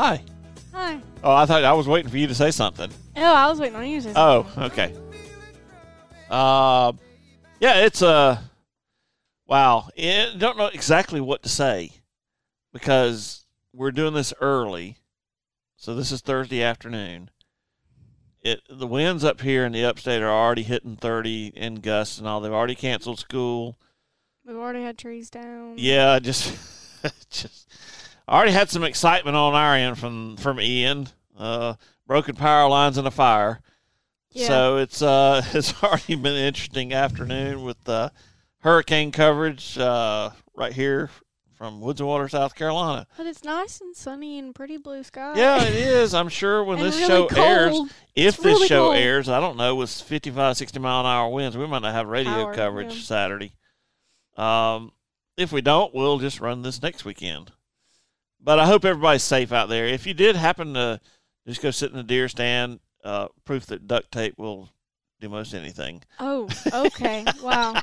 Hi. Hi. Oh, I thought I was waiting for you to say something. Oh, I was waiting on you to say Oh, something. okay. Yeah, it's wow. I don't know exactly what to say because we're doing this early. So this is Thursday afternoon. The winds up here in the upstate are already hitting 30 in gusts and all. They've already canceled school. We've already had trees down. Yeah, just I already had some excitement on our end from Ian. Broken power lines and a fire. Yeah. So it's already been an interesting afternoon with hurricane coverage right here from Woods and Water, South Carolina. But it's nice and sunny and pretty blue sky. Yeah, it is. I'm sure when And this really show cold. airs, if It's this really show cold. airs, I don't know, with 55, 60 mile an hour winds, we might not have radio Power, coverage yeah. Saturday. If we don't, we'll just run this next weekend. But I hope everybody's safe out there. If you did happen to just go sit in the deer stand, proof that duct tape will do most anything. Oh, okay. Wow.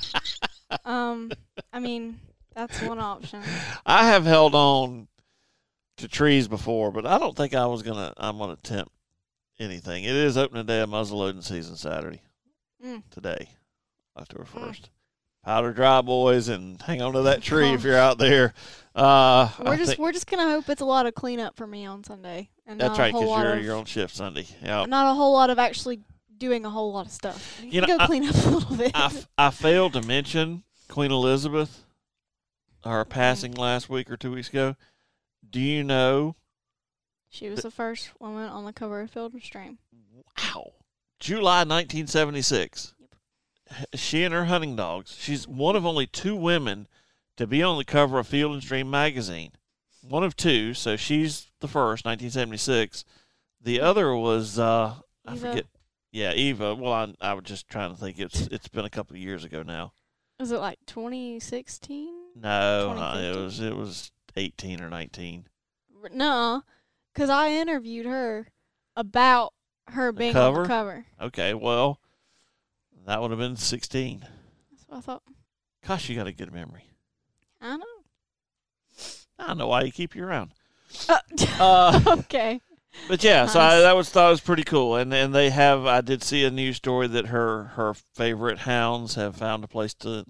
I mean, that's one option. I have held on to trees before, but I don't think I'm gonna attempt anything. It is opening day of muzzleloading season Saturday. Today, October 1st. Powder dry, boys, and hang on to that tree if you're out there. We're just gonna hope it's a lot of cleanup for me on Sunday. And That's not a right, whole because lot you're on shift Sunday. Yeah. Not a whole lot of actually doing a whole lot of stuff. You can go clean up a little bit. I failed to mention Queen Elizabeth, her passing last week or 2 weeks ago. Do you know? She was the first woman on the cover of Field and Stream. Wow. July 1976. She and her hunting dogs. She's one of only 2 women to be on the cover of Field and Stream magazine. One of 2, so she's the first, 1976. The other was I forget. Yeah, Eva. Well, I was just trying to think. It's been a couple of years ago now. Was it like 2016? No, it was 18 or 19. No, because I interviewed her about her being on the cover. Okay, well, that would have been 16. That's what I thought. Gosh, you got a good memory. I know. I don't know why you keep you around. Okay. But yeah, Nice. so I thought it was pretty cool. And they have, I did see a news story that her favorite hounds have found a place for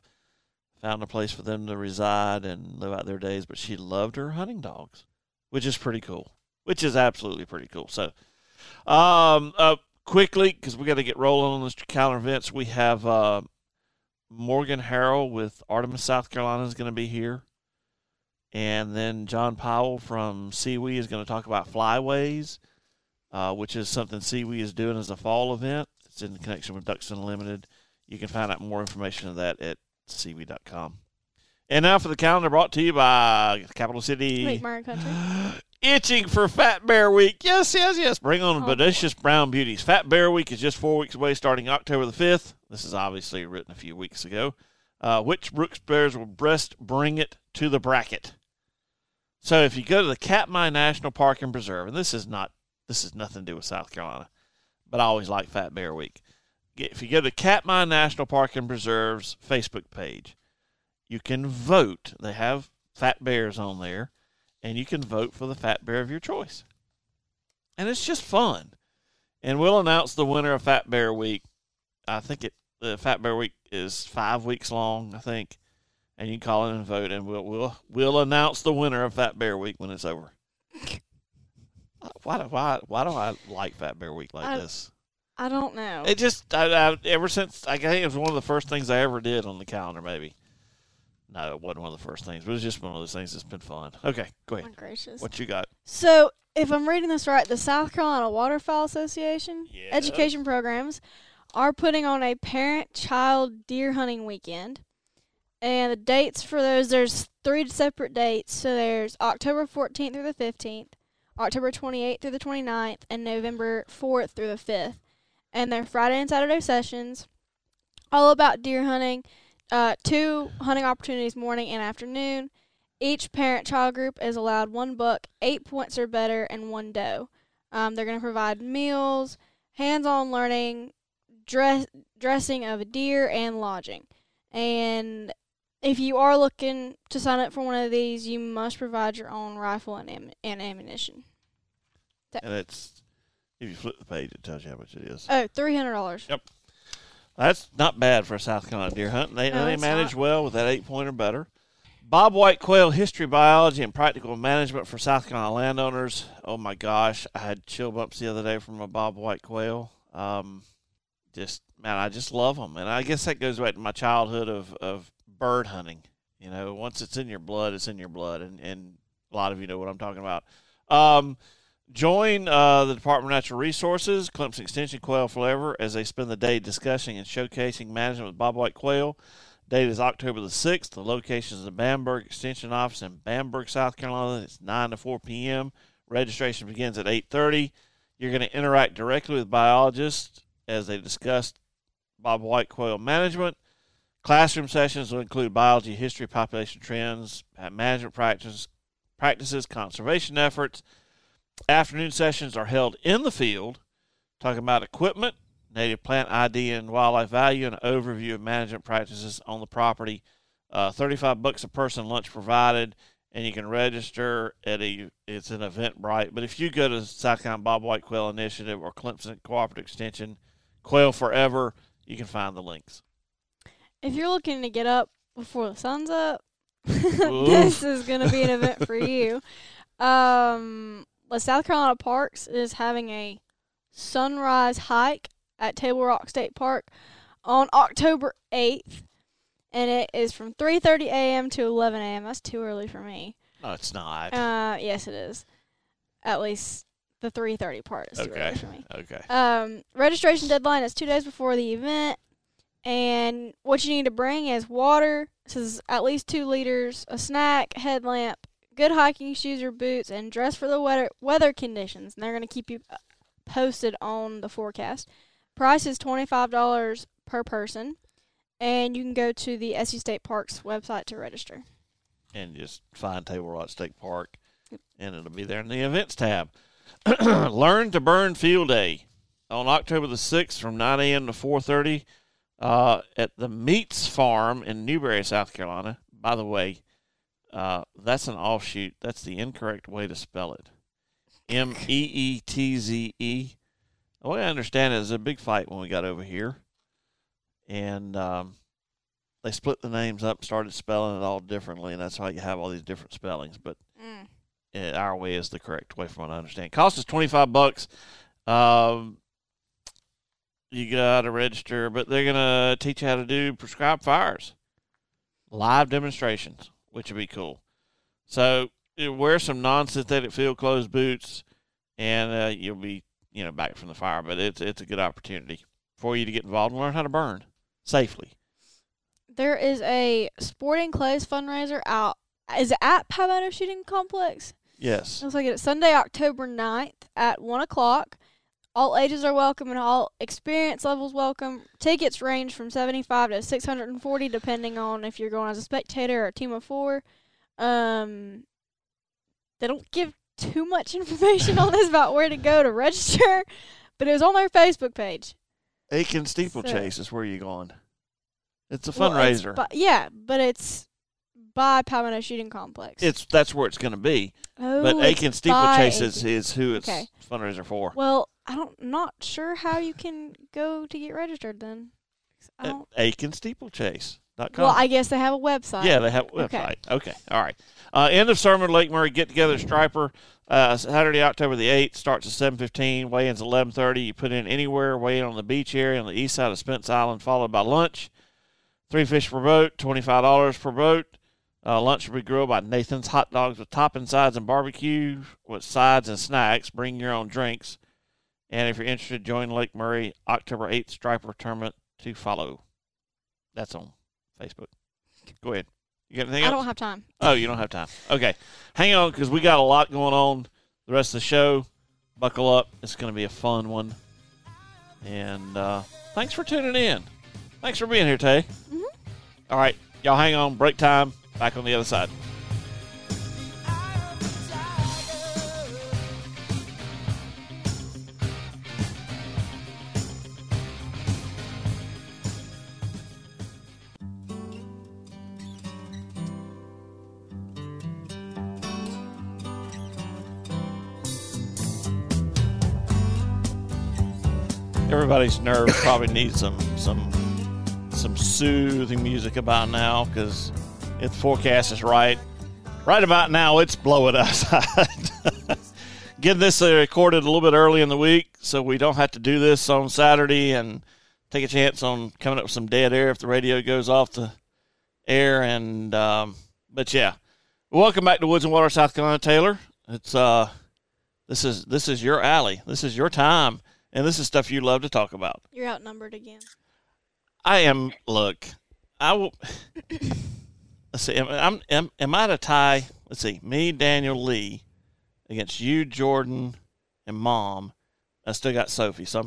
them to reside and live out their days. But she loved her hunting dogs, which is pretty cool. Which is absolutely pretty cool. So, quickly, because we got to get rolling on this calendar events, we have Morgan Harrell with Artemis, South Carolina is going to be here. And then John Powell from CWE is going to talk about flyways, which is something CWE is doing as a fall event. It's in connection with Ducks Unlimited. You can find out more information of that at CWE.com. And now for the calendar brought to you by Capital City. McMurray Country. Itching for Fat Bear Week. Yes. Bring on bodacious brown beauties. Fat Bear Week is just 4 weeks away starting October the 5th. This is obviously written a few weeks ago. Which Brooks Bears will best bring it to the bracket? So if you go to the Katmai National Park and Preserve, and this is nothing to do with South Carolina, but I always like Fat Bear Week. If you go to Katmai National Park and Preserve's Facebook page, you can vote. They have fat bears on there, and you can vote for the fat bear of your choice. And it's just fun. And we'll announce the winner of Fat Bear Week. I think the Fat Bear Week is 5 weeks long, I think. And you can call in and vote, and we'll announce the winner of Fat Bear Week when it's over. Why do I like Fat Bear Week like this? I don't know. It just ever since I think it was one of the first things I ever did on the calendar. Maybe no, it wasn't one of the first things, but it was just one of those things that's been fun. Okay, go ahead. My gracious. What you got? So, if I'm reading this right, the South Carolina Waterfowl Association education programs are putting on a parent-child deer hunting weekend. And the dates for those, there's 3 separate dates. So there's October 14th through the 15th, October 28th through the 29th, and November 4th through the 5th. And they're Friday and Saturday sessions, all about deer hunting. 2 hunting opportunities morning and afternoon. Each parent-child group is allowed 1 buck, 8 points or better, and 1 doe. They're going to provide meals, hands-on learning, dressing of a deer, and lodging. And if you are looking to sign up for one of these, you must provide your own rifle and ammunition. And it's, if you flip the page, it tells you how much it is. Oh, $300. Yep. That's not bad for a South Carolina deer hunt. They manage well with that 8-point or better. Bob White Quail History, Biology, and Practical Management for South Carolina landowners. Oh, my gosh. I had chill bumps the other day from a Bob White Quail. I just love them. And I guess that goes back to my childhood of bird hunting. You know, once it's in your blood, it's in your blood. And a lot of you know what I'm talking about. Join the Department of Natural Resources, Clemson Extension Quail Forever, as they spend the day discussing and showcasing management with Bob White Quail. Date is October the 6th. The location is the Bamberg Extension Office in Bamberg, South Carolina. It's 9 to 4 p.m. Registration begins at 8:30. You're going to interact directly with biologists as they discuss Bob White Quail management. Classroom sessions will include biology, history, population trends, management practices, conservation efforts. Afternoon sessions are held in the field, talking about equipment, native plant ID and wildlife value, and an overview of management practices on the property. $35 a person, lunch provided, and you can register at it's an Eventbrite. But if you go to South Carolina Bob White Quail Initiative or Clemson Cooperative Extension, Quail Forever, you can find the links. If you're looking to get up before the sun's up, this is going to be an event for you. The South Carolina Parks is having a sunrise hike at Table Rock State Park on October 8th, and it is from 3:30 a.m. to 11 a.m. That's too early for me. No, it's not. Yes, it is. At least the 3:30 part is too early for me. Okay. Registration deadline is 2 days before the event, and what you need to bring is water. This is at least 2 liters, a snack, headlamp, good hiking shoes or boots, and dress for the weather conditions. And they're going to keep you posted on the forecast. Price is $25 per person, and you can go to the SU State Parks website to register. And just find Table Rock State Park, and it'll be there in the events tab. Learn to Burn Field Day on October the 6th from 9 a.m. to 4:30 at the Meats Farm in Newberry, South Carolina. By the way, that's an offshoot. That's the incorrect way to spell it. Meetze. The way I understand it is a big fight when we got over here. And they split the names up, started spelling it all differently, and that's why you have all these different spellings. But our way is the correct way from what I understand. Cost is $25. You got to register, but they're going to teach you how to do prescribed fires. Live demonstrations, which would be cool. So wear some non-synthetic field-closed boots, and you'll be back from the fire. But it's a good opportunity for you to get involved and learn how to burn safely. There is a sporting clays fundraiser out. Is it at Palmetto Shooting Complex? Yes. Looks like it's Sunday, October 9th at 1 o'clock. All ages are welcome and all experience levels welcome. Tickets range from $75 to $640 depending on if you're going as a spectator or a team of 4. They don't give too much information on this about where to go to register, but it was on their Facebook page. Aiken Steeplechase is where you're going. It's a fundraiser. But it's by Palmetto Shooting Complex. That's where it's going to be. Oh, but Aiken Steeplechase is who it's fundraiser for. Well, I'm not sure how you can go to get registered then. AikenSteeplechase.com. Well, I guess they have a website. Yeah, they have a website. Okay. All right. End of summer Lake Murray get-together Striper. Saturday, October the 8th, starts at 7:15. Weigh-in's 11:30. You put in anywhere. Weigh in on the beach area on the east side of Spence Island, followed by lunch. 3 fish per boat, $25 per boat. Lunch will be grilled by Nathan's Hot Dogs with topping sides and barbecue with sides and snacks. Bring your own drinks. And if you're interested, join Lake Murray October 8th Striper Tournament to follow. That's on Facebook. Go ahead. You got anything else? I don't have time. Oh, you don't have time. Okay. Hang on, because we got a lot going on the rest of the show. Buckle up. It's going to be a fun one. And thanks for tuning in. Thanks for being here, Tay. Mm-hmm. All right. Y'all hang on. Break time. Back on the other side. Everybody's nerves probably need some soothing music about now, because if the forecast is right about now, it's blowing outside. Getting this recorded a little bit early in the week so we don't have to do this on Saturday and take a chance on coming up with some dead air if the radio goes off the air. And but yeah, welcome back to Woods and Water, South Carolina, Taylor. It's this is your alley. This is your time, and this is stuff you love to talk about. You're outnumbered again. I am. Look, I will. Let's see. Am I at a tie? Let's see. Me, Daniel, Lee, against you, Jordan, and Mom. I still got Sophie. So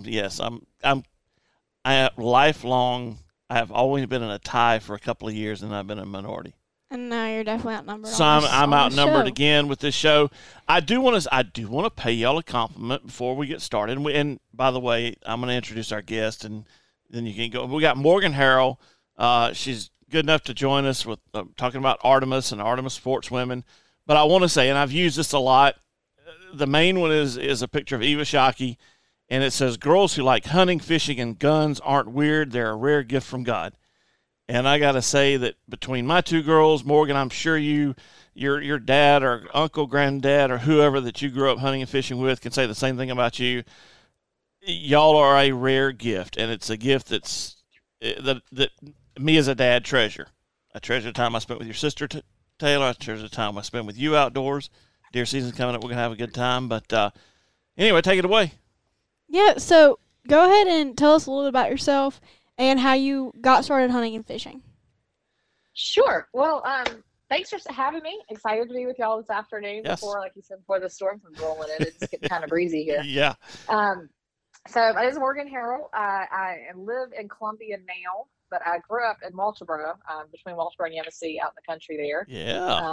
I have lifelong. I have always been in a tie for a couple of years, and I've been a minority. And now you're definitely outnumbered. So I'm outnumbered again with this show. I do want to pay y'all a compliment before we get started. And by the way, I'm going to introduce our guest, and then you can go. We got Morgan Harrell. She's good enough to join us with talking about Artemis and Artemis Sportswomen. But I want to say, and I've used this a lot, the main one is a picture of Eva Shockey, and it says, "Girls who like hunting, fishing, and guns aren't weird. They're a rare gift from God." And I got to say that between my two girls, Morgan, I'm sure your dad or uncle, granddad, or whoever that you grew up hunting and fishing with can say the same thing about you. Y'all are a rare gift, and it's a gift that me as a dad treasure. I treasure the time I spent with your sister, Taylor. I treasure the time I spent with you outdoors. Deer season's coming up. We're going to have a good time. But anyway, take it away. Yeah, so go ahead and tell us a little bit about yourself and how you got started hunting and fishing. Sure. Well, thanks for having me. Excited to be with y'all this afternoon. Yes. Like you said, before the storms were rolling in. It's getting kind of breezy here. Yeah. So my name is Morgan Harrell. I live in Columbia now, but I grew up in Walterboro, between Walterboro and Yemassee, out in the country there. Yeah.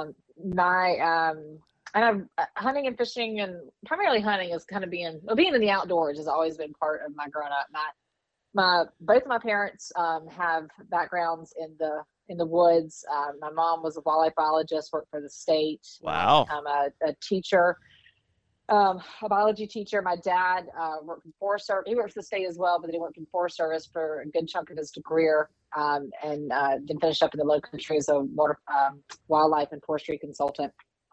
Hunting and fishing, and primarily hunting, is kind of being in the outdoors has always been part of my growing up. Both of my parents have backgrounds in the woods. My mom was a wildlife biologist, worked for the state. Wow. I'm a teacher, a biology teacher. My dad worked for Forest Service. He worked for the state as well, but then he worked in Forest Service for a good chunk of his career, and then finished up in the low country as a wildlife and forestry consultant.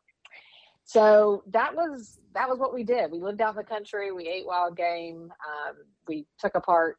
So that was what we did. We lived out in the country. We ate wild game. We took apart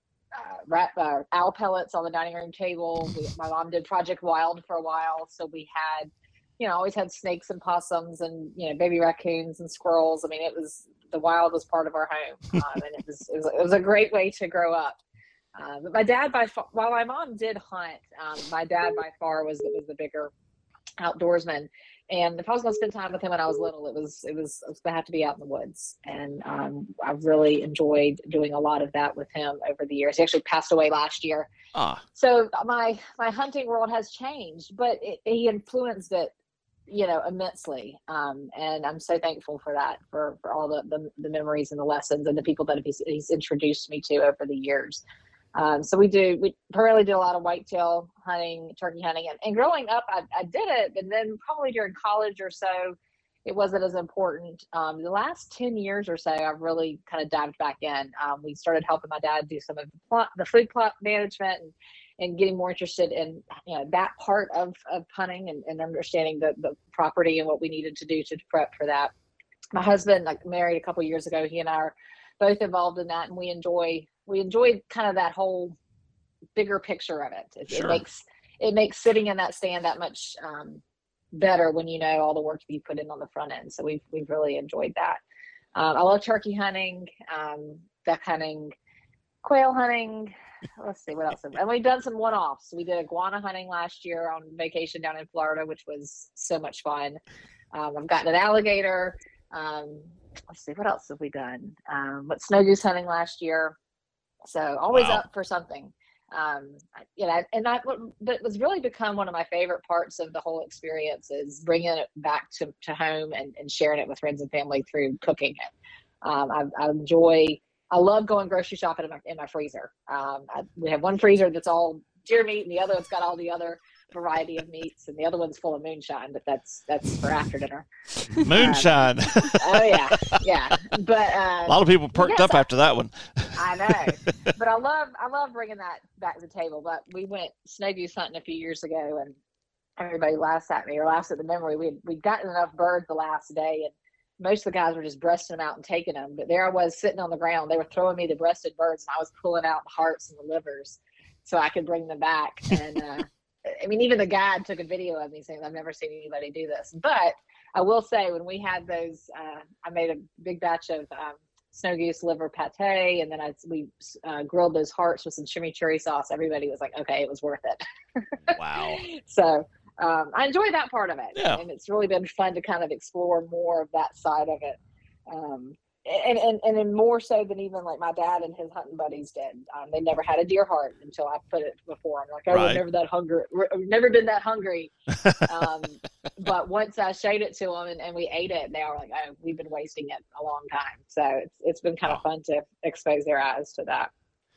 owl pellets on the dining room table. My mom did Project Wild for a while, so we had, always had snakes and possums and baby raccoons and squirrels. I mean, the wild was part of our home, and it was a great way to grow up. But my dad, while my mom did hunt, my dad by far was the bigger outdoorsman. And if I was going to spend time with him when I was little, it was going to have to be out in the woods. And I've really enjoyed doing a lot of that with him over the years. He actually passed away last year. So my hunting world has changed, but he influenced it, immensely. And I'm so thankful for that, for all the memories and the lessons and the people that he's introduced me to over the years. So we primarily did a lot of whitetail hunting, turkey hunting, and growing up, I did it, but then probably during college or so, it wasn't as important. The last 10 years or so, I've really kind of dived back in. We started helping my dad do some of the food plot management and getting more interested in that part of hunting and understanding the property and what we needed to do to prep for that. My husband, married a couple of years ago, he and I are both involved in that, and we enjoy kind of that whole bigger picture of it. Sure. It makes sitting in that stand that much better when you know all the work you put in on the front end. So we've really enjoyed that. I love turkey hunting, duck hunting, quail hunting. Let's see what else. And we've done some one-offs. We did iguana hunting last year on vacation down in Florida, which was so much fun. I've gotten an alligator. Let's see, what else have we done? Snow goose hunting last year. So always up for something. And that was really become one of my favorite parts of the whole experience is bringing it back to home and sharing it with friends and family through cooking it. I love going grocery shopping in my freezer. We have one freezer that's all deer meat, and the other it's got all the other variety of meats, and the other one's full of moonshine, but that's for after dinner. Moonshine. Oh yeah. But a lot of people perked up after that one. I know, but I love bringing that back to the table. But we went snow goose hunting a few years ago, and everybody laughs at me or laughs at the memory. We'd gotten enough birds the last day, and most of the guys were just breasting them out and taking them. But there I was sitting on the ground. They were throwing me the breasted birds, and I was pulling out the hearts and the livers so I could bring them back. And I mean, even the guide took a video of me saying, "I've never seen anybody do this." But I will say, when we had those, I made a big batch of snow goose liver pate, and then we grilled those hearts with some chimichurri sauce. Everybody was like, "Okay, it was worth it." Wow. So I enjoy that part of it. Yeah. And it's really been fun to kind of explore more of that side of it. And then more so than even like my dad and his hunting buddies did. They never had a deer heart until I put it before. I'm like, oh, Right. we've never been that hungry. But once I showed it to them and we ate it, they were like, oh, we've been wasting it a long time. So it's been kind of fun to expose their eyes to that.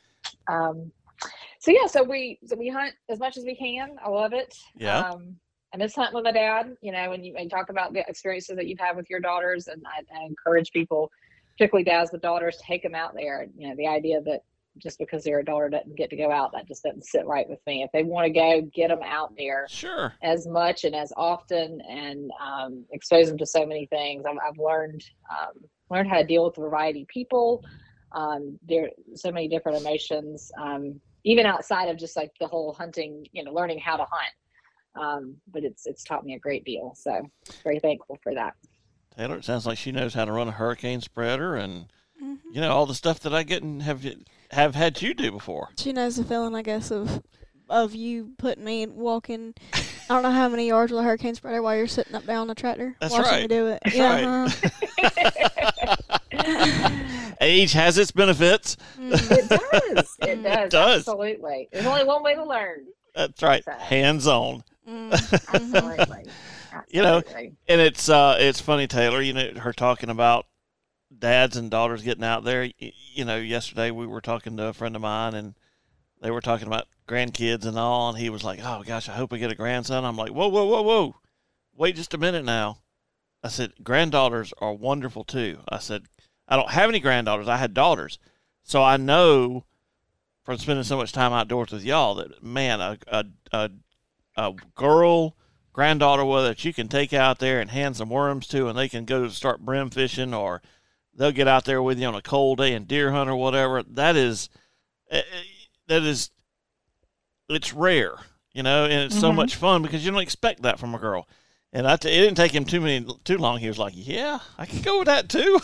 So we hunt as much as we can. I love it. Yeah. I miss hunting with my dad. You know, when you talk about the experiences that you've had with your daughters, and I encourage people, particularly dads with daughters, take them out there. You know, the idea that just because their daughter doesn't get to go out, that just doesn't sit right with me. If they want to go, get them out there. Sure. As much and as often, and expose them to so many things. I've learned how to deal with a variety of people. There are so many different emotions, even outside of just like the whole hunting, you know, learning how to hunt. But it's taught me a great deal. So very thankful for that. Taylor, it sounds like she knows how to run a hurricane spreader and, you know, all the stuff that I get and have had you do before. She knows the feeling, I guess, of you putting me and walking, I don't know how many yards with a hurricane spreader while you're sitting up there on the tractor. That's watching right. me do it. That's Yeah, right. Age has its benefits. It does. It does. It does. Absolutely. There's only one way to learn. That's right. So. Hands-on. Absolutely. You know, and it's funny, Taylor, you know, her talking about dads and daughters getting out there. You know, yesterday we were talking to a friend of mine, and they were talking about grandkids and all, and he was like, oh, gosh, I hope I get a grandson. I'm like, whoa. Wait just a minute now. I said, granddaughters are wonderful, too. I said, I don't have any granddaughters. I had daughters. So I know from spending so much time outdoors with y'all that, man, a girl granddaughter that you can take out there and hand some worms to, and they can go start brim fishing, or they'll get out there with you on a cold day and deer hunt or whatever. It's rare, you know, and it's so much fun because you don't expect that from a girl. And it didn't take him too long. He was like, yeah, I can go with that too.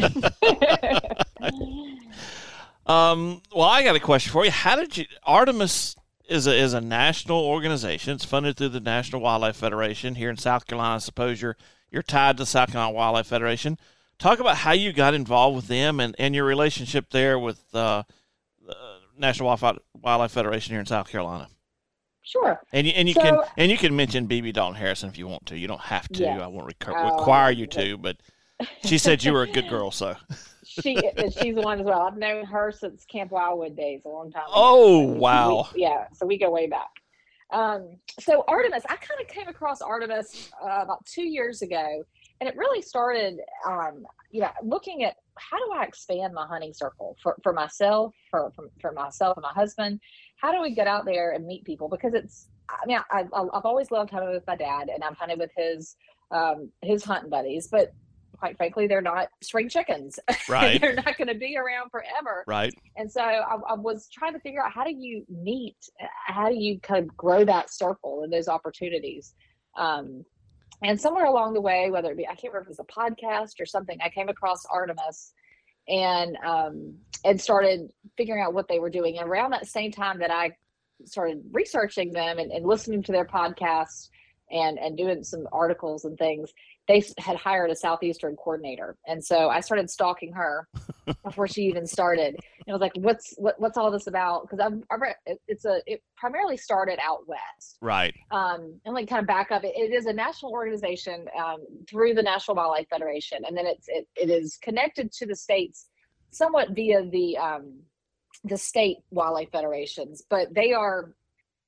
Well, I got a question for you. How did you, Artemis is a national organization. It's funded through the National Wildlife Federation here in South Carolina. I suppose you're tied to the South Carolina Wildlife Federation. Talk about how you got involved with them and your relationship there with the National Wildlife Federation here in South Carolina. Sure. And you can mention BB Dalton Harrison if you want to. You don't have to. Yes. I won't require you to, but she said you were a good girl, so. She's the one as well. I've known her since Camp Wildwood days, a long time ago. Oh, wow. So we go way back. So Artemis, I kind of came across Artemis about 2 years ago, and it really started, looking at how do I expand my hunting circle for myself, for myself and my husband. How do we get out there and meet people? Because I've always loved hunting with my dad, and I've hunted with his hunting buddies, but quite frankly, they're not spring chickens. Right. They're not going to be around forever. Right. And so I was trying to figure out, how do you meet? How do you kind of grow that circle and those opportunities? And somewhere along the way, whether it be, I can't remember if it was a podcast or something, I came across Artemis and started figuring out what they were doing. And around that same time that I started researching them and listening to their podcasts and doing some articles and things, they had hired a Southeastern coordinator. And so I started stalking her before she even started. And I was like, what's all this about? Because I read it primarily started out west. Right. And like kind of back up, it is a national organization through the National Wildlife Federation. And then it is connected to the states somewhat via the state wildlife federations, but they are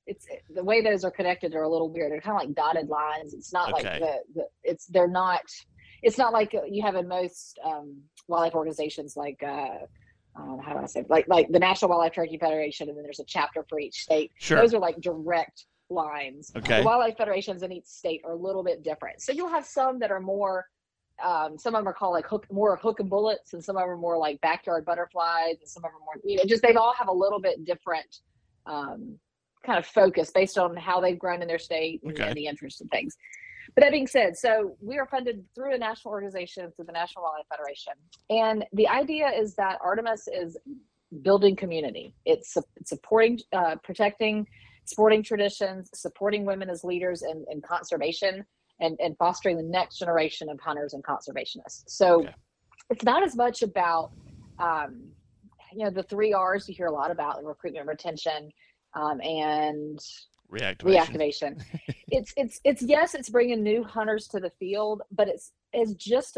it's the way those are connected are a little weird. They're kind of like dotted lines. It's not Okay. like it's not like you have in most wildlife organizations, like how do I say, like the National Wildlife Turkey Federation, and then there's a chapter for each state. Sure. Those are like direct lines. Okay. The wildlife federations in each state are a little bit different. So you'll have some that are more, some of them are called like more hook and bullets, and some of them are more like backyard butterflies, and some of them are more, just they all have a little bit different kind of focus based on how they've grown in their state and, Okay. and the interest in things. But that being said, so we are funded through a national organization, through the National Wildlife Federation. And the idea is that Artemis is building community. It's supporting, protecting sporting traditions, supporting women as leaders in conservation, and fostering the next generation of hunters and conservationists. So Okay. it's not as much about, the 3 R's you hear a lot about: recruitment, retention, and reactivation. It's bringing new hunters to the field, but it's just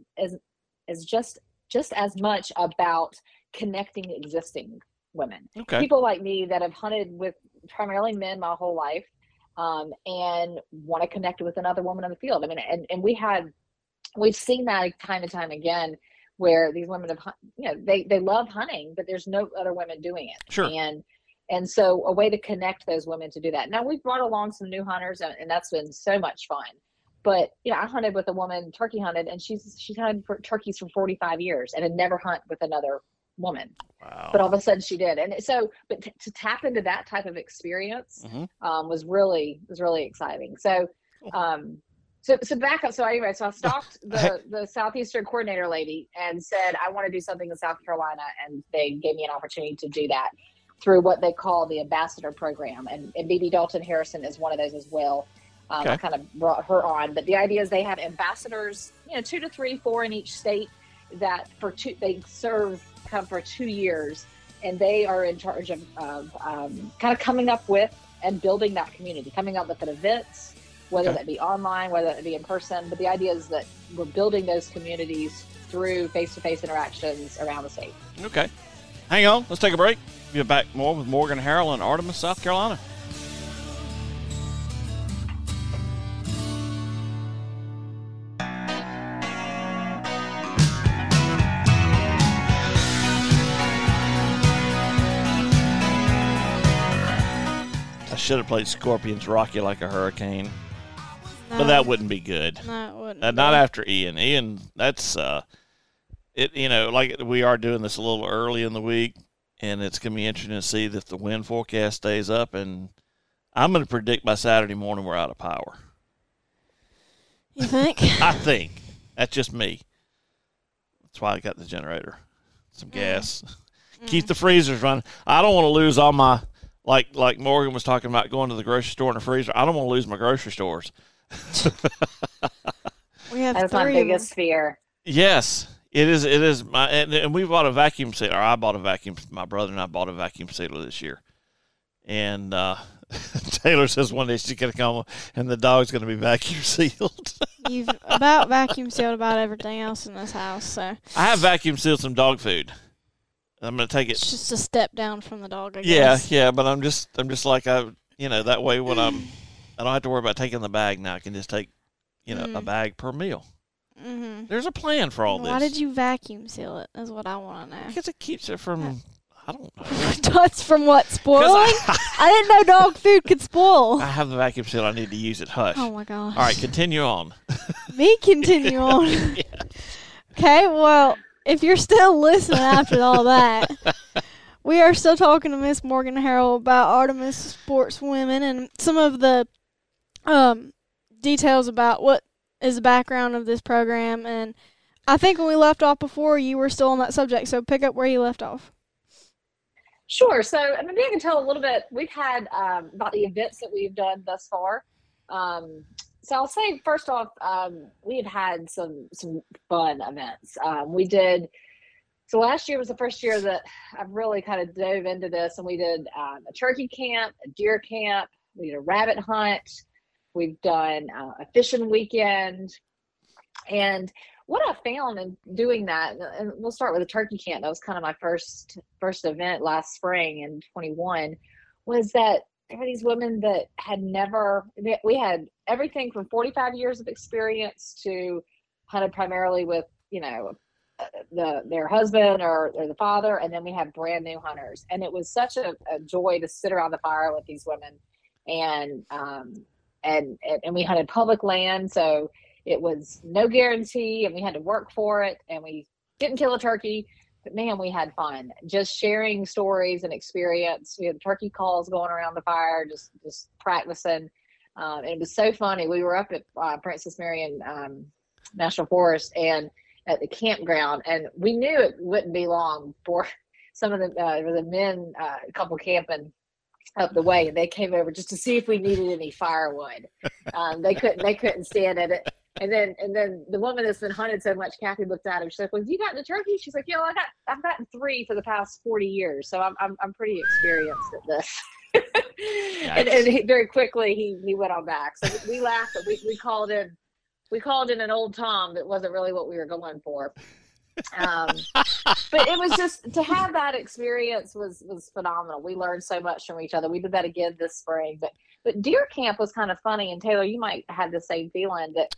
as much about connecting existing women. Okay. People like me that have hunted with primarily men my whole life, and want to connect with another woman in the field. I mean, and we've seen that time and time again, where these women have, they love hunting, but there's no other women doing it. Sure. And so a way to connect those women to do that. Now, we've brought along some new hunters, and that's been so much fun. But, I hunted with a woman, turkey hunted, and she's hunted for turkeys for 45 years and had never hunt with another woman. Wow. But all of a sudden she did. And so, but to tap into that type of experience was really exciting. So, so back up. So anyway, so I stalked the Southeastern coordinator lady and said, I want to do something in South Carolina. And they gave me an opportunity to do that through what they call the ambassador program. And BB Dalton Harrison is one of those as well. I kind of brought her on, but the idea is they have ambassadors, 2 to 3, 4 in each state that they serve kind of for 2 years, and they are in charge of kind of coming up with and building that community, coming up with the events, whether that be online, whether that be in person. But the idea is that we're building those communities through face-to-face interactions around the state. Okay. Hang on. Let's take a break. We'll be back more with Morgan Harrell in Artemis, South Carolina. I should have played Scorpions Rock You Like a Hurricane. But that wouldn't be good. No, it wouldn't. Not after Ian. Ian, that's like we are doing this a little early in the week, and it's going to be interesting to see if the wind forecast stays up. And I'm going to predict by Saturday morning we're out of power. You think? I think. That's just me. That's why I got the generator. Some gas. Keep the freezers running. I don't want to lose all my, like Morgan was talking about going to the grocery store in the freezer. I don't want to lose my grocery stores. We have That's my 3 of them. biggest fear. Yes, it is. It is. And we bought a vacuum sealer. I bought a vacuum. My brother and I bought a vacuum sealer this year. And Taylor says one day she's going to come and the dog's going to be vacuum sealed. You've about vacuum sealed about everything else in this house, so I have vacuum sealed some dog food. I'm going to take it. it's just a step down from the dog, I guess. Yeah. But I'm just like that way when I don't have to worry about taking the bag now. I can just take, a bag per meal. Mm-hmm. There's a plan for all this. Why did you vacuum seal it? Is what I want to know. Because it keeps it from, I don't know. That's from what, spoiling? I didn't know dog food could spoil. I have the vacuum seal. I need to use it. Hush. Oh my gosh. All right, continue on. Me continue on. Okay, well, if you're still listening after all that, we are still talking to Miss Morgan Harrell about Artemis Sports Women and some of the details about what is the background of this program. And I think when we left off before, you were still on that subject, so pick up where you left off. Sure. So maybe I can tell a little bit. We've had about the events that we've done thus far. So I'll say first off, we have had some fun events. We did. So last year was the first year that I've really kind of dove into this, and we did a turkey camp, a deer camp, we did a rabbit hunt. We've done a fishing weekend, and what I found in doing that, and we'll start with the turkey camp. That was kind of my first event last spring in 21, was that there were these women that had never, we had everything from 45 years of experience to hunted primarily with, their husband or the father. And then we had brand new hunters. And it was such a joy to sit around the fire with these women. And we hunted public land. So it was no guarantee and we had to work for it. And we didn't kill a turkey. But man, we had fun just sharing stories and experience. We had turkey calls going around the fire, just practicing. And it was so funny. We were up at Princess Marion National Forest and at the campground, and we knew it wouldn't be long for some of the men, a couple camping up the way, and they came over just to see if we needed any firewood. They couldn't stand it. And then the woman that's been hunted so much, Kathy looked at him. She's like, "Well, have you gotten a turkey?" She's like, I've gotten 3 for the past 40 years, so I'm pretty experienced at this." and very quickly he went on back. So we laughed, but we called in an old Tom that wasn't really what we were going for. But it was just to have that experience was phenomenal. We learned so much from each other. We did that again this spring. But deer camp was kind of funny, and Taylor, you might have the same feeling that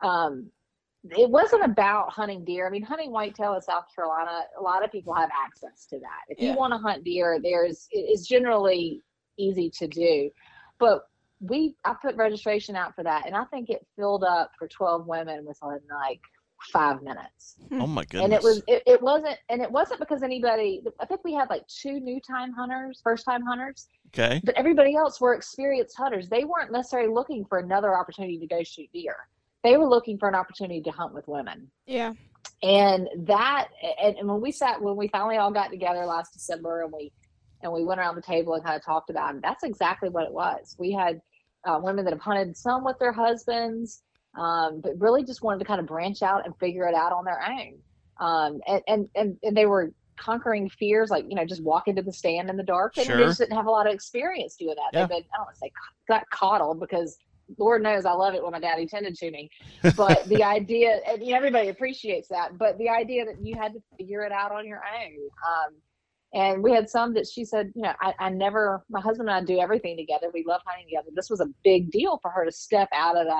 it wasn't about hunting deer. I mean, hunting whitetail in South Carolina, a lot of people have access to that. If you want to hunt deer, it's generally easy to do. But I put registration out for that, and I think it filled up for 12 women within like 5 minutes. Oh my goodness! And it wasn't because anybody. I think we had like 2 first time hunters. Okay. But everybody else were experienced hunters. They weren't necessarily looking for another opportunity to go shoot deer. They were looking for an opportunity to hunt with women. Yeah. And when we finally all got together last December and we went around the table and kind of talked about it, that's exactly what it was. We had women that have hunted some with their husbands, but really just wanted to kind of branch out and figure it out on their own. And they were conquering fears, like, just walk into the stand in the dark. And Sure. They just didn't have a lot of experience doing that. Yeah. They've been, I don't want to say got coddled, because Lord knows I love it when my daddy tended to me. But the idea, and everybody appreciates that, but the idea that you had to figure it out on your own. And we had some that she said, I never, my husband and I do everything together. We love hunting together. This was a big deal for her to step out of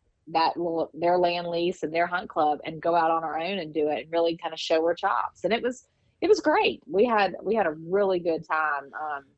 their land lease and their hunt club and go out on her own and do it and really kind of show her chops. And it was great. We had a really good time.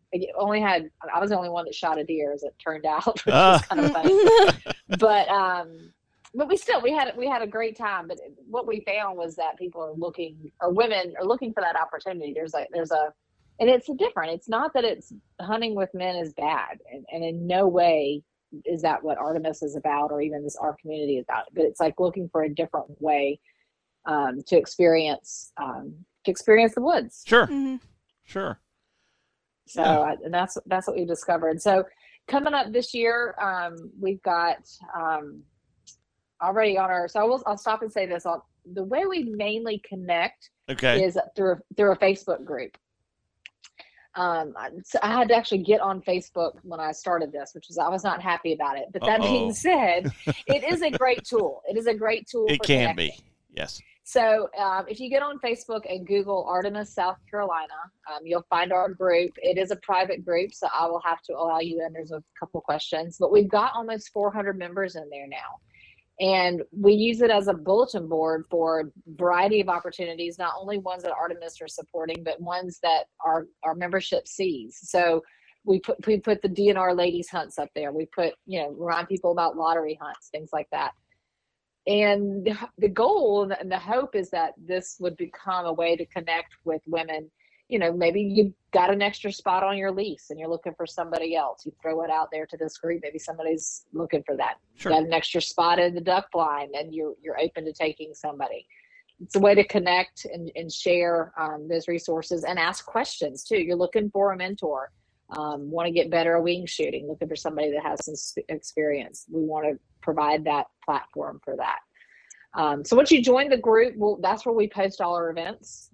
I was the only one that shot a deer, as it turned out, which was kind of funny. But we had a great time. But what we found was that women are looking for that opportunity. And it's different. It's not that it's hunting with men is bad, and in no way is that what Artemis is about, or even our community is about. But it's like looking for a different way to experience the woods. Sure. Mm-hmm. Sure. So and that's what we discovered. So coming up this year, we've got already on our. So I'll stop and say this. The way we mainly connect is through a Facebook group. So I had to actually get on Facebook when I started this, I was not happy about it. But that being said, it is a great tool. It is a great tool. It can be. Yes. So if you get on Facebook and Google Artemis, South Carolina, you'll find our group. It is a private group, so I will have to allow you in. There's a couple questions, but we've got almost 400 members in there now. And we use it as a bulletin board for a variety of opportunities, not only ones that Artemis are supporting, but ones that our membership sees. So we put the DNR ladies hunts up there. We put, remind people about lottery hunts, things like that. And the goal and the hope is that this would become a way to connect with women. Maybe you got an extra spot on your lease and you're looking for somebody else. You throw it out there to this group. Maybe somebody's looking for that. Sure. You got an extra spot in the duck blind and you're open to taking somebody. It's a way to connect and share those resources and ask questions too. You're looking for a mentor. Want to get better at wing shooting, looking for somebody that has some experience. We want to provide that platform for that. So once you join the group, that's where we post all our events.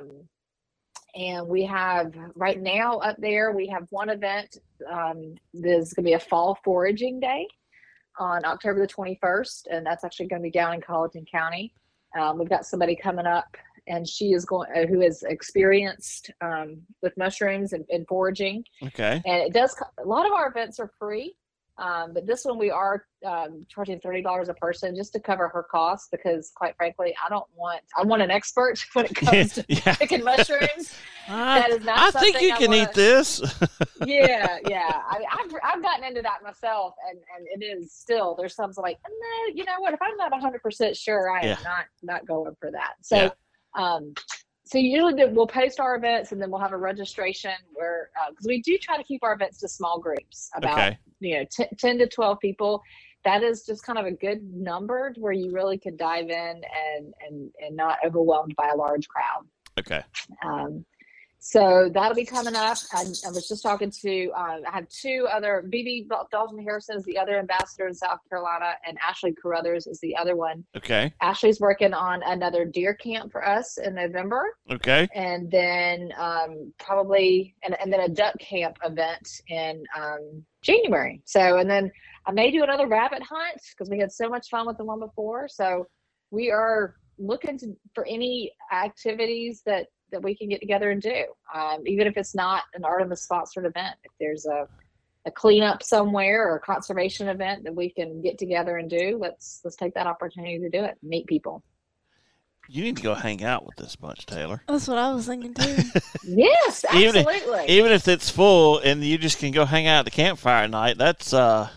And we have right now up there, we have one event. There's going to be a fall foraging day on October the 21st, and that's actually going to be down in Colleton County. We've got somebody coming up and she is who is experienced with mushrooms and foraging. Okay. And it does. A lot of our events are free, but this one we are charging $30 a person just to cover her costs, because quite frankly, I want an expert when it comes to picking mushrooms. That is not. I think you can eat this. yeah. I mean, I've gotten into that myself, and it is still, there's some like, no, you know what? If I'm not 100% sure, I am not going for that. So, so usually we'll post our events, and then we'll have a registration where, because we do try to keep our events to small groups, about 10 to 12 people. That is just kind of a good number where you really can dive in and not overwhelmed by a large crowd. Okay. So that'll be coming up. I was just talking to, I have two other, BB Dalton Harrison is the other ambassador in South Carolina, and Ashley Carruthers is the other one. Okay. Ashley's working on another deer camp for us in November. Okay. And then probably, and then a duck camp event in January. So, and then I may do another rabbit hunt, because we had so much fun with the one before. So we are looking for any activities that we can get together and do, even if it's not an Artemis sponsored event. If there's a cleanup somewhere or a conservation event that we can get together and do, let's take that opportunity to do it, meet people. You need to go hang out with this bunch, Taylor. That's what I was thinking too. Yes, absolutely. Even if it's full and you just can go hang out at the campfire at night, that's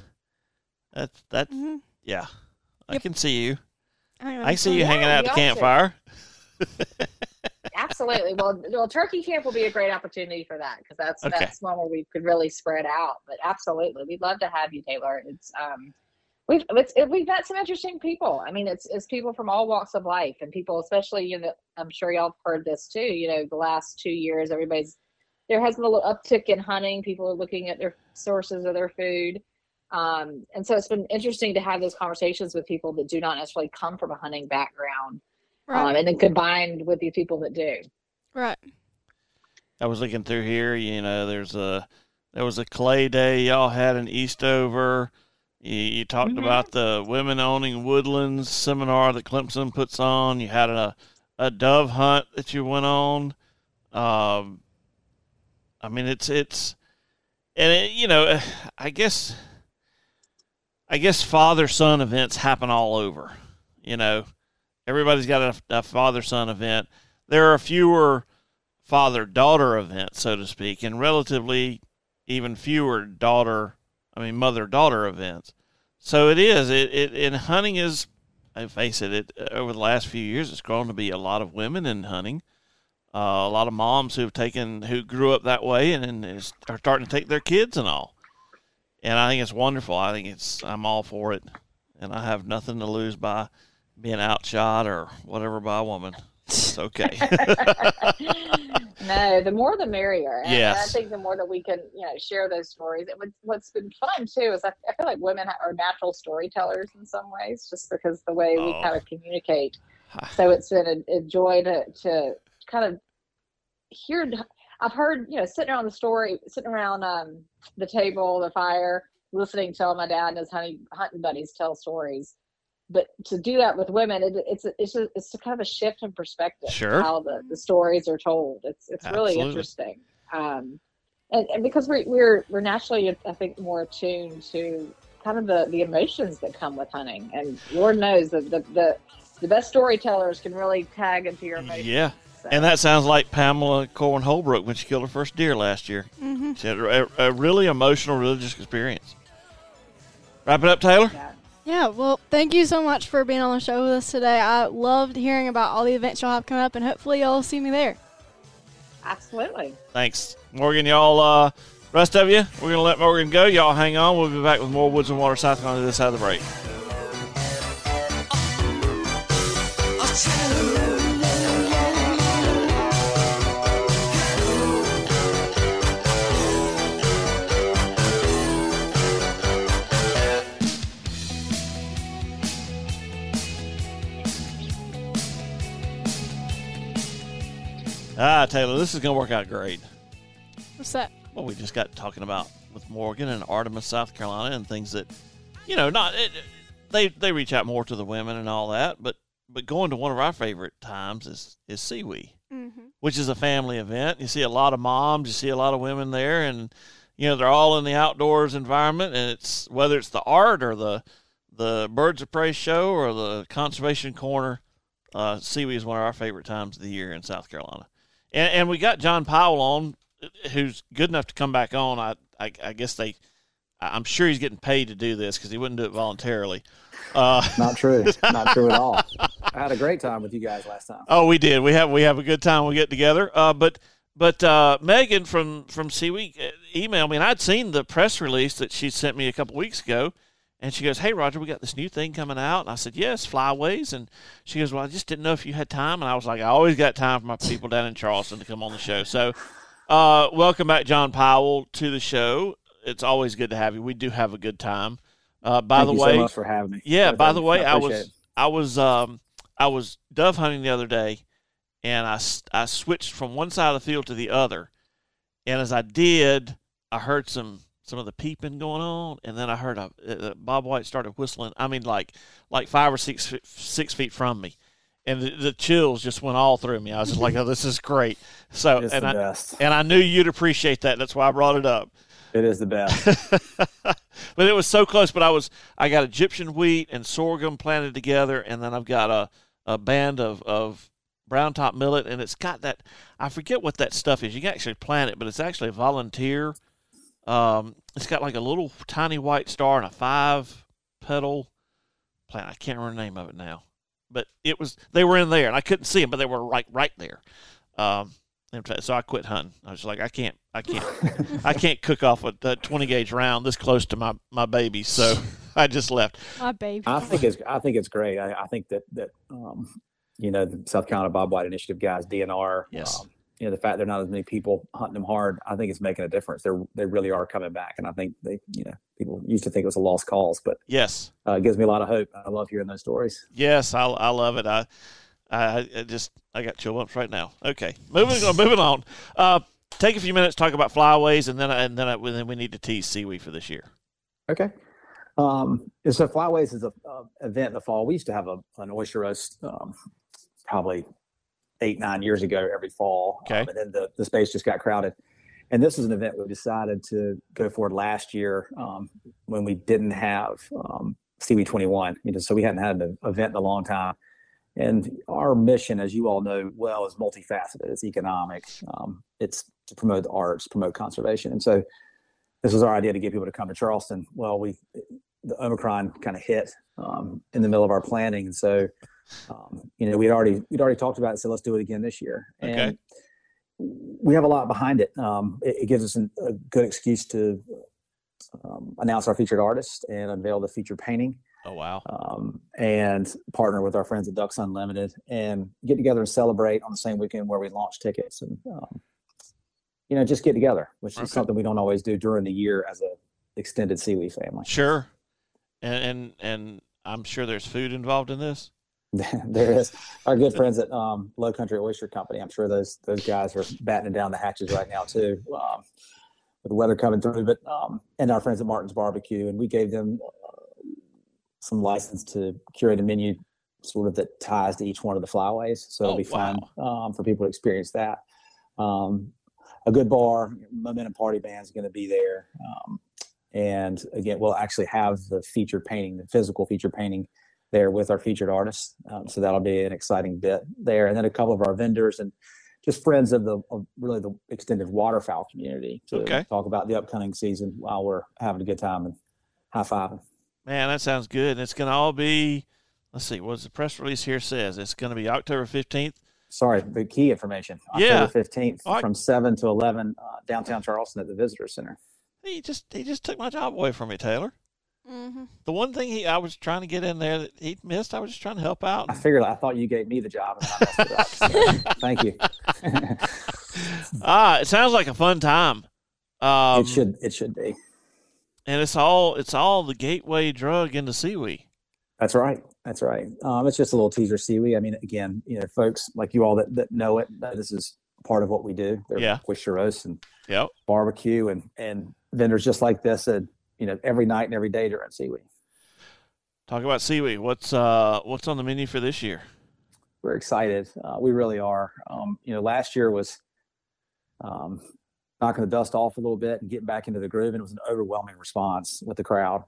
yeah. I can see you. I see you hanging out at the campfire. Absolutely. Well, turkey camp will be a great opportunity for that, because that's one where we could really spread out. But absolutely, we'd love to have you, Taylor. It's we've met some interesting people. I mean, it's people from all walks of life, and people, especially, you know, I'm sure y'all have heard this too. You know, the last 2 years, there has been a little uptick in hunting. People are looking at their sources of their food. And so it's been interesting to have those conversations with people that do not necessarily come from a hunting background. Right. And then combined with these people that do. Right. I was looking through here, you know, there was a clay day y'all had in Eastover. You talked about the Women Owning Woodlands seminar that Clemson puts on. You had a dove hunt that you went on. I mean, you know, I guess father-son events happen all over, you know. Everybody's got a father-son event. There are fewer father-daughter events, so to speak, and relatively even fewer mother-daughter events. So it is. And hunting is, I face it, over the last few years, it's grown to be a lot of women in hunting. A lot of moms who grew up that way and are starting to take their kids and all. And I think it's wonderful. I'm all for it. And I have nothing to lose by being outshot or whatever by a woman. It's okay. No, the more the merrier. And yes. I think the more that we can, you know, share those stories. And what's been fun too is I feel like women are natural storytellers in some ways, just because the way we kind of communicate. So it's been a joy to kind of hear. I've heard, you know, sitting around the table, the fire, listening to all my dad and his hunting buddies tell stories. But to do that with women, it's kind of a shift in perspective. Sure. How the stories are told. It's really interesting. And because we're naturally, I think, more attuned to kind of the emotions that come with hunting. And Lord knows that the best storytellers can really tag into your emotions. Yeah. So. And that sounds like Pamela Corwin Holbrook when she killed her first deer last year. Mm-hmm. She had a really emotional religious experience. Wrap it up, Taylor? Yeah, well, thank you so much for being on the show with us today. I loved hearing about all the events y'all have coming up, and hopefully y'all will see me there. Absolutely. Thanks. Morgan, y'all, rest of you, we're going to let Morgan go. Y'all hang on. We'll be back with more Woods and Water South Carolina this side of the break. Taylor, this is going to work out great. What's that? Well, we just got talking about with Morgan and Artemis, South Carolina, and things that, you know, they reach out more to the women and all that, but but going to one of our favorite times is SeaWee, Mm-hmm. which is a family event. You see a lot of moms, you see a lot of women there, and they're all in the outdoors environment, and it's whether it's the art or the Birds of Prey show or the conservation corner. SeaWee is one of our favorite times of the year in South Carolina, and we got John Powell on, who's good enough to come back on. I guess I'm sure he's getting paid to do this because he wouldn't do it voluntarily. Not true. Not true at all. I had a great time with you guys last time. Oh, we did. We have a good time when we get together. But Megan from SeaWee emailed me, and I'd seen the press release that she sent me a couple weeks ago, and she goes, "Hey, Roger, we got this new thing coming out." And I said, "Yes, Flyways." And she goes, "Well, I just didn't know if you had time." And I was like, "I always got time for my people down in Charleston to come on the show." So welcome back, John Powell, to the show. It's always good to have you. We do have a good time. By Thank the you way, so much for having me. yeah. By the way, I was dove hunting the other day, and I switched from one side of the field to the other, and as I did, I heard some of the peeping going on, and then I heard Bob White started whistling. I mean, like 5 or 6 feet from me, and the chills just went all through me. I was just like, "Oh, this is great!" So, It's the best. and I knew you'd appreciate that. That's why I brought it up. It is the best. But it was so close. But I got Egyptian wheat and sorghum planted together, and then I've got a band of brown top millet, and it's got that. I forget what that stuff is. You can actually plant it, but it's actually a volunteer. It's got like a little tiny white star and a 5-petal plant. I can't remember the name of it now, but they were in there, and I couldn't see them, but they were right there. So I quit hunting. I was like, I can't cook off a 20 gauge round this close to my baby. So I just left. My baby. I think it's great. I think that the South Carolina Bob White Initiative guys, DNR. Yes. The fact there are not as many people hunting them hard, I think it's making a difference. They really are coming back, and I think people used to think it was a lost cause, but yes, it gives me a lot of hope. I love hearing those stories. Yes, I love it. I got chill bumps right now. Okay, moving on. Take a few minutes to talk about Flyways, and then we need to tease SeaWee for this year. Okay. So Flyways is a event in the fall. We used to have an oyster roast probably 8-9 years ago every fall. Okay. And then the space just got crowded. And this is an event we decided to go forward last year when we didn't have SeaWee 21. So we hadn't had an event in a long time. And our mission, as you all know well, is multifaceted. It's economic. It's to promote the arts, promote conservation. And so this was our idea to get people to come to Charleston. Well, the Omicron kind of hit in the middle of our planning. And so, we'd already talked about it. So let's do it again this year. Okay. And we have a lot behind it. It gives us a good excuse to announce our featured artist and unveil the featured painting. Oh, wow. And partner with our friends at Ducks Unlimited and get together and celebrate on the same weekend where we launch tickets and, just get together, which is something we don't always do during the year as a extended SeaWee family. Sure. And I'm sure there's food involved in this. There is. Our good friends at Low Country Oyster Company, I'm sure those guys are battening down the hatches right now too, with the weather coming through. But and our friends at Martin's Barbecue, and we gave them some license to curate a menu sort of that ties to each one of the Flyways. So it'll be fun for people to experience that. A good bar, Momentum Party Band is going to be there. And again, we'll actually have the featured painting, the physical featured painting there with our featured artists. So that'll be an exciting bit there. And then a couple of our vendors and just friends of really the extended waterfowl community to talk about the upcoming season while we're having a good time and high-fiving. Man, that sounds good. And it's going to all be, let's see, what the press release here says? It's going to be October 15th. Sorry, the key information. October 15th from 7 to 11 downtown Charleston at the Visitor Center. He just took my job away from me, Taylor. Mm-hmm. The one thing I was trying to get in there that he missed, I was just trying to help out. I thought you gave me the job and I messed it up. So, thank you. It sounds like a fun time. It should be. And it's all the gateway drug into SeaWee. That's right. It's just a little teaser SeaWee. I mean, again, folks like you all that know it, this is part of what we do. There's oyster roast and barbecue and vendors just like this every night and every day during SeaWee. Talk about SeaWee. What's on the menu for this year? we're excited. We really are. Last year was knocking the dust off a little bit and getting back into the groove, and it was an overwhelming response with the crowd.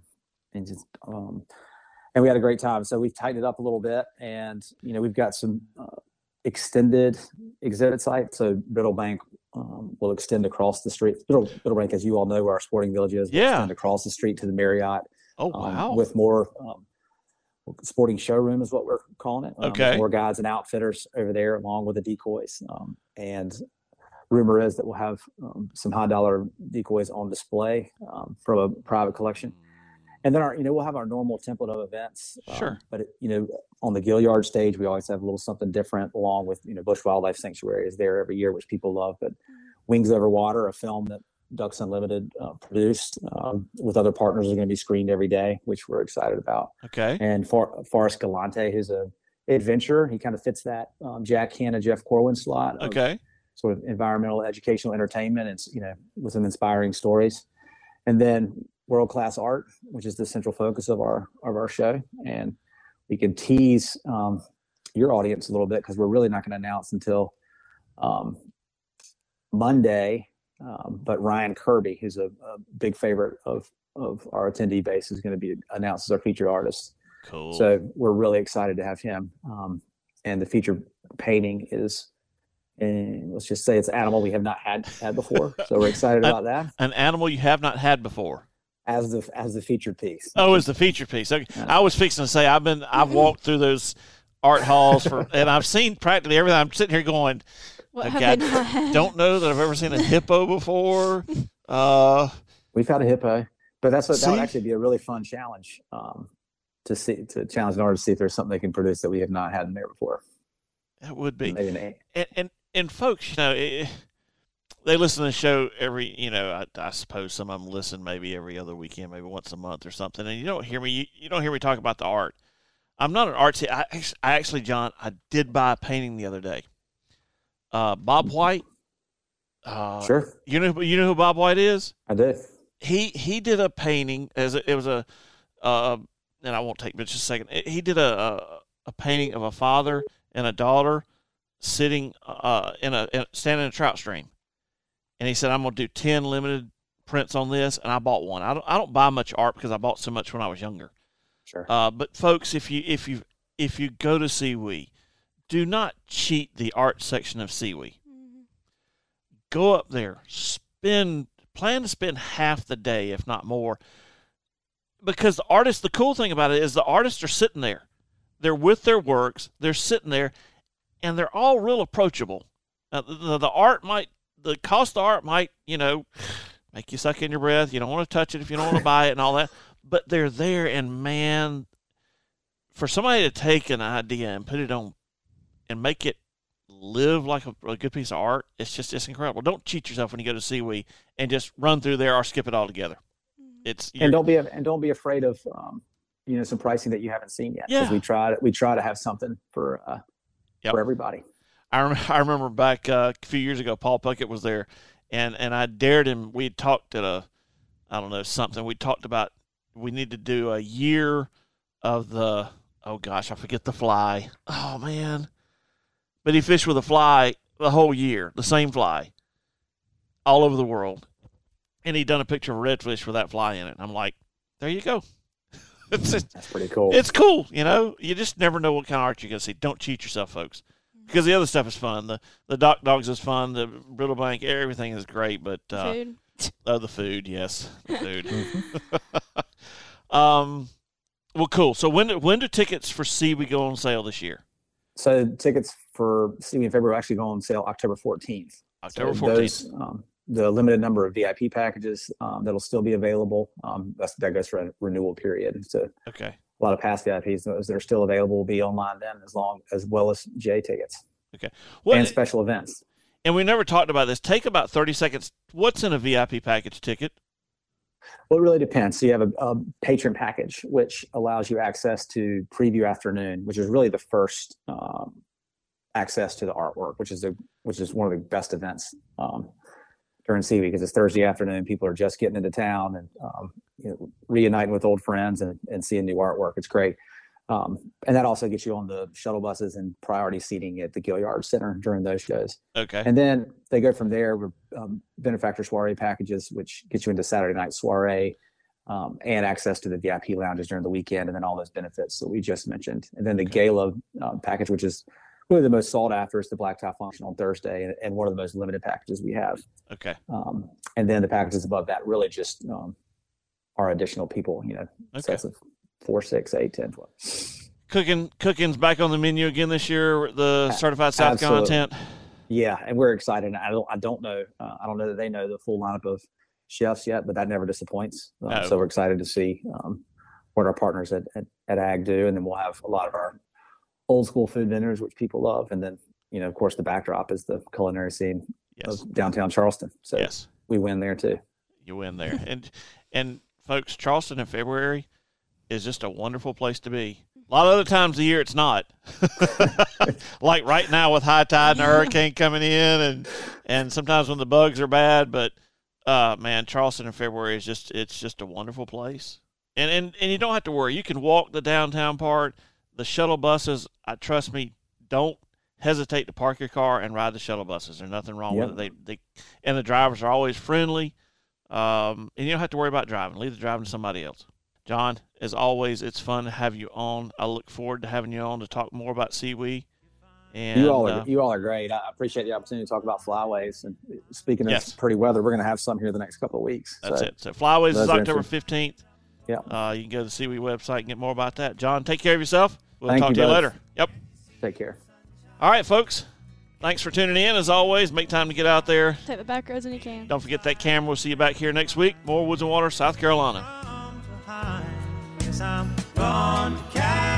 And we had a great time. So we've tightened it up a little bit, and we've got some extended exhibit sites. So Biddle Bank will extend across the street. Biddle Bank, as you all know, where our sporting village is, will extend across the street to the Marriott. Oh, wow. With more sporting showroom is what we're calling it. Okay. More guides and outfitters over there, along with the decoys. And rumor is that we'll have some high dollar decoys on display from a private collection. And then we'll have our normal template of events. Sure. But on the Gilliard stage, we always have a little something different, along with Bush Wildlife Sanctuary is there every year, which people love. But Wings Over Water, a film that Ducks Unlimited produced with other partners, are going to be screened every day, which we're excited about. Okay. And Forrest Galante, who's a adventurer, he kind of fits that Jack Hanna, Jeff Corwin slot. Okay. Sort of environmental, educational entertainment, and with some inspiring stories. And then world-class art, which is the central focus of our show. And we can tease your audience a little bit, because we're really not going to announce until Monday. But Ryan Kirby, who's a big favorite of our attendee base, is going to be announced as our featured artist. Cool. So we're really excited to have him. And the featured painting is, and let's just say, it's an animal we have not had before. So we're excited about that. An animal you have not had before. As the featured piece. Oh, as the featured piece. Okay. I was fixing to say I've walked through those art halls and I've seen practically everything. I'm sitting here going, I don't know that I've ever seen a hippo before. We've had a hippo, but that would actually be a really fun challenge to challenge an artist to see if there's something they can produce that we have not had in there before. That would be. Maybe and folks, they listen to the show every, I suppose some of them listen maybe every other weekend, maybe once a month or something. And you don't hear me talk about the art. I'm not an artsy. I actually, John, I did buy a painting the other day. Bob White. Sure. You know who Bob White is? I did. He did a painting it was a, and I won't take but just a second. He did a painting of a father and a daughter sitting standing in a trout stream. And he said, I'm going to do 10 limited prints on this, and I bought one. I don't buy much art because I bought so much when I was younger. Sure. But folks, if you go to SeaWe, do not cheat the art section of SeaWe. Mm-hmm. Go up there, plan to spend half the day, if not more, because the cool thing about it is the artists are sitting there. They're with their works. They're sitting there, and they're all real approachable. The cost of art might, make you suck in your breath. You don't want to touch it if you don't want to buy it and all that. But they're there, and man, for somebody to take an idea and put it on and make it live like a good piece of art, it's incredible. Don't cheat yourself when you go to SeaWe and just run through there or skip it altogether. And don't be afraid of some pricing that you haven't seen yet. Yeah. Because we try to have something for everybody. I remember back a few years ago, Paul Puckett was there, and I dared him. We had talked at something. We talked about we need to do a year of the, I forget the fly. Oh, man. But he fished with a fly the whole year, the same fly, all over the world. And he'd done a picture of a redfish with that fly in it. And I'm like, there you go. That's pretty cool. It's cool, You just never know what kind of art you're going to see. Don't cheat yourself, folks. Because the other stuff is fun. The Dock Dogs is fun. The Brittle Bank, everything is great. But food. The food, yes, the food. Well, cool. So when do tickets for SeaWe go on sale this year? So tickets for SeaWe in February actually go on sale October 14th. October 14th. The limited number of VIP packages that'll still be available. That goes for a renewal period. So okay. A lot of past VIPs, those that are still available, will be online then, as well as J tickets. Okay. And special events. And we never talked about this. Take about 30 seconds. What's in a VIP package ticket? Well, it really depends. So you have a patron package, which allows you access to Preview Afternoon, which is really the first access to the artwork, which is one of the best events during SeaWe, because it's Thursday afternoon. People are just getting into town and reuniting with old friends and seeing new artwork. It's great. And that also gets you on the shuttle buses and priority seating at the Gilliard Center during those shows. Okay. And then they go from there with benefactor soiree packages, which gets you into Saturday night soiree and access to the VIP lounges during the weekend, and then all those benefits that we just mentioned. And then the gala package, which is really the most sought after, is the black tie function on Thursday, and one of the most limited packages we have. Okay. And then the packages above that really just are additional people, sets of 4, 6, 8, 10, 12. Cooking's back on the menu again this year. The certified South Absolutely. content. Yeah, and we're excited. I don't know that they know the full lineup of chefs yet, but that never disappoints. No. So we're excited to see what our partners at AG do, and then we'll have a lot of our old school food vendors, which people love, and then of course the backdrop is the culinary scene of downtown Charleston. So we win there too. You win there, and folks, Charleston in February is just a wonderful place to be. A lot of other times of the year it's not. Like right now with high tide and a hurricane coming in, and sometimes when the bugs are bad. But man, Charleston in February is just a wonderful place. And you don't have to worry. You can walk the downtown part. The shuttle buses, trust me, don't hesitate to park your car and ride the shuttle buses. There's nothing wrong with it. They and the drivers are always friendly. And you don't have to worry about driving. Leave the driving to somebody else. John, as always, it's fun to have you on. I look forward to having you on to talk more about SeaWee. And you all are great. I appreciate the opportunity to talk about flyways. And speaking of pretty weather, we're going to have some here the next couple of weeks. That's it. So flyways is October 15th. Yeah. You can go to the SeaWee website and get more about that. John, take care of yourself. We'll talk to you later. Yep. Take care. All right, folks. Thanks for tuning in. As always, make time to get out there. Take the back roads when you can. Don't forget that camera. We'll see you back here next week. More Woods and Water, South Carolina. I'm gone to